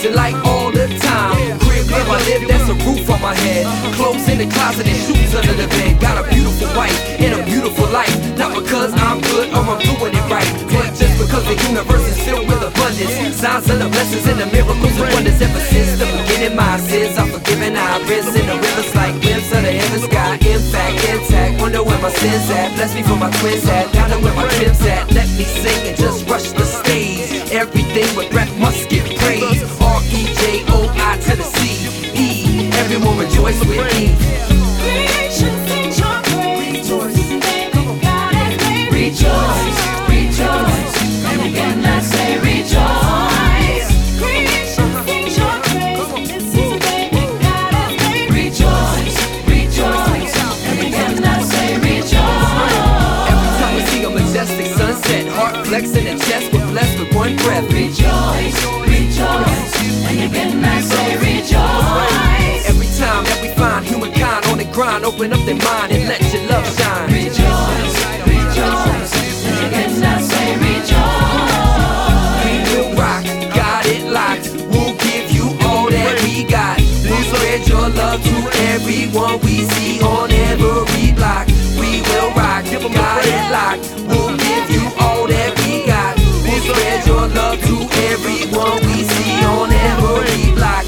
rejoicing like all the time. Crib where I live, that's a roof on my head. Clothes in the closet and shoes under the bed. Got a beautiful wife and a beautiful life. Not because I'm good or I'm doing it right, but just because the universe is filled with abundance. Signs of the blessings and the miracles and wonders. Ever since the beginning, my sins are forgiven. I've risen in the rivers like winds of the heaven sky. In fact, intact, wonder where my sins at. Bless me for my twins at, down to where my trims at. Let me sing and just rush the stage. Everything with breath must get praised. R-E-J-O-I to the C-E. Everyone rejoice with me. Creation sings your praise. God has made Rejoice, rejoice, and again I say rejoice. Creation sings your praise. This is the day that God has made. Rejoice, rejoice, and again I say rejoice. Every time we see a majestic sunset, heart flexing and chest, we're blessed with one breath. Rejoice, rejoice, and again I say rejoice. Every time that we find humankind on the grind, open up their mind and let your love shine. Rejoice, rejoice, and again I say rejoice. We will rock, got it locked. We'll give you all that we got. We'll spread your love to everyone we see on every block. We will rock, got it locked. We'll give you all that we got. We'll spread your love to everyone we see on every block.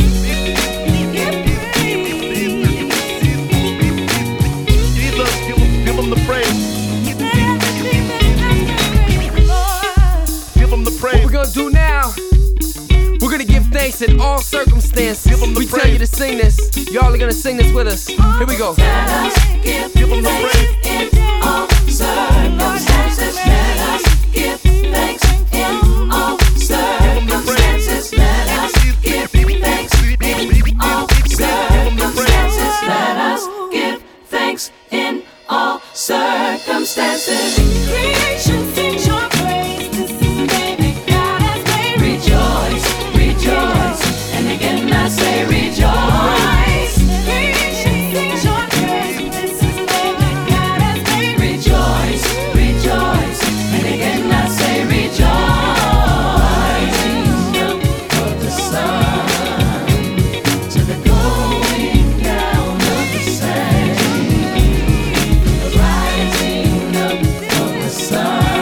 Give him the praise. Give him the praise. What we're gonna do now, we're gonna give thanks in all circumstances. Give 'em the We tell praise. you to sing this. Y'all are gonna sing this with us. Here we go. Let us give him the thanks praise. in all circumstances. Let us give thanks in all circumstances. Let us give thanks in all circumstances. Let us give thanks in all circumstances. Creation sings your praise. This is the day that God has made. Rejoice, rejoice, and again I say rejoice. Creation sings your praise. This is the day that God has made. Rejoice, rejoice, and again I say rejoice. Rising up of the sun to the going down of the same. The rising up of the sun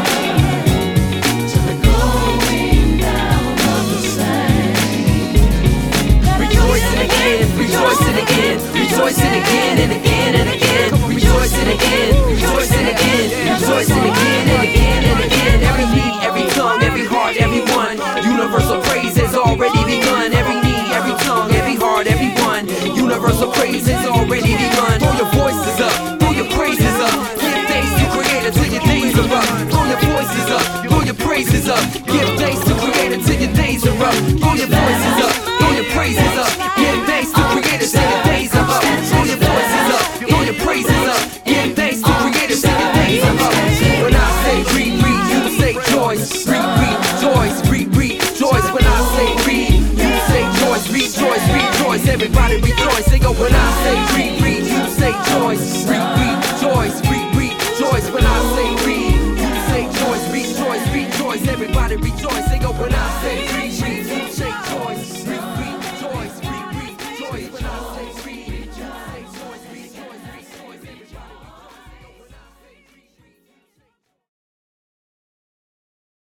to the going down of the same. Rejoicing again, rejoicing again, rejoicing again and again and again. Rejoicing again, rejoicing again, rejoicing again and again and again. Every knee, every tongue, every heart, everyone. Universal praise has already begun. Every knee, every tongue, every heart, everyone. Universal praise has already begun. Throw your voices up, throw your praises up. Give thanks to Creator till your days are up. Throw your voices up, throw your praises up. Give thanks to Creator till your days are up. Throw your voices up, throw your praises up. Give thanks to Creator till your days are up. Throw your voices up, throw your praises up. Give thanks to Creator till your days are up. When I say read, you say Joyce. Rejoice, rejoice. When I say read, you say Joyce. Rejoice, everybody rejoice. They go when I say read, you say Joyce. Rejoice, rejoice. When I say read, you say Joyce. Rejoice, everybody rejoice. They go when I say read.